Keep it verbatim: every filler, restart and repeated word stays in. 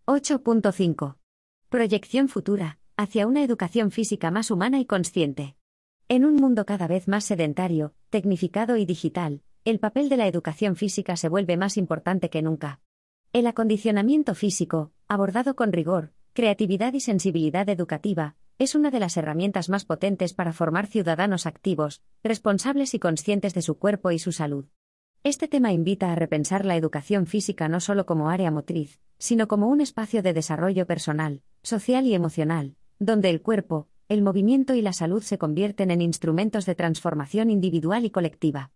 ocho punto cinco. Proyección futura, hacia una educación física más humana y consciente. En un mundo cada vez más sedentario, tecnificado y digital, el papel de la educación física se vuelve más importante que nunca. El acondicionamiento físico, abordado con rigor, creatividad y sensibilidad educativa, es una de las herramientas más potentes para formar ciudadanos activos, responsables y conscientes de su cuerpo y su salud. Este tema invita a repensar la educación física no solo como área motriz, sino como un espacio de desarrollo personal, social y emocional, donde el cuerpo, el movimiento y la salud se convierten en instrumentos de transformación individual y colectiva.